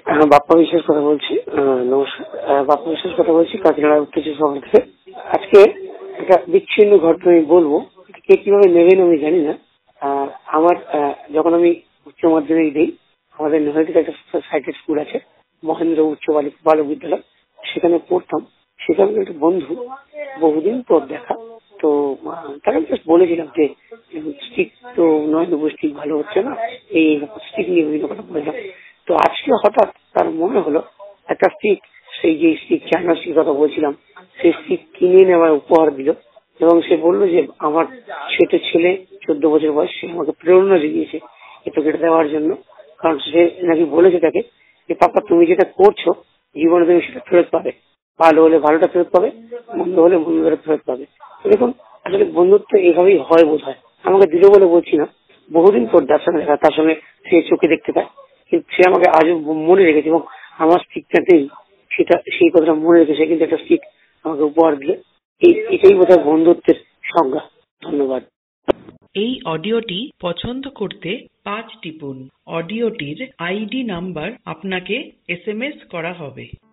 বাপ্পা বিশ্বাস কথা বলছি। নমস্কার। বাপ্পা বিশ্বাস কথা বলছি কাকিনাড়া উত্তর শহর থেকে। আজকে একটা বিচ্ছিন্ন ঘটনা আমি বলবো, কে কিভাবে নেবেন আমি জানি না। আমার যখন আমি উচ্চ মাধ্যমিক দিই, আমাদের নৈহাটিতে একটা সাইটেড স্কুল আছে, মহেন্দ্র উচ্চ বালক বিদ্যালয়, সেখানে পড়তাম। সেখানে একটা বন্ধু, বহুদিন পর দেখা। তো তাকে আমি জাস্ট বলেছিলাম যে স্টিক তো নয় দেবো, স্টিক ভালো হচ্ছে না, এই স্টিক নিয়ে বিভিন্ন কথা বলেছিলাম। তো আজকে হঠাৎ তার মনে হলো একটা স্টিক, সেই যে স্টিক চায়না স্টিক কথা বলছিলাম, সেই স্টিক কিনে নেওয়ার উপহার দিল। এবং সে বললো যে আমার ছোট ছেলে 14 বছর বয়স, সে আমাকে প্রেরণা জুগিয়েছে এটা কেটে দেওয়ার জন্য। কারণ সে নাকি বলেছে তাকে যে পাপা তুমি যেটা করছো জীবনে তুমি সেটা ফেরত পাবে, ভালো হলে ভালোটা ফেরত পাবে, মন্দ হলে মন্দটা ফেরত পাবে। দেখুন, আসলে বন্ধুত্ব এইভাবেই হয় বোধ হয়। আমাকে দিল বলে বলছি না, বহুদিন পর তার সঙ্গে দেখা, তার সঙ্গে সে চোখে দেখতে পায়, কিন্তু সে আমাকে আজও মনে রেখেছে এবং আমার স্টিকটাতেই সেটা, সেই কথাটা মনে রেখেছে, কিন্তু একটা স্টিক আমাকে উপহার দিলে। এটাই বোধ হয় বন্ধুত্বের সংজ্ঞা। ধন্যবাদ। এই অডিওটি পছন্দ করতে 5 টিপুন। অডিওটির আইডি নাম্বার আপনাকে SMS করা হবে।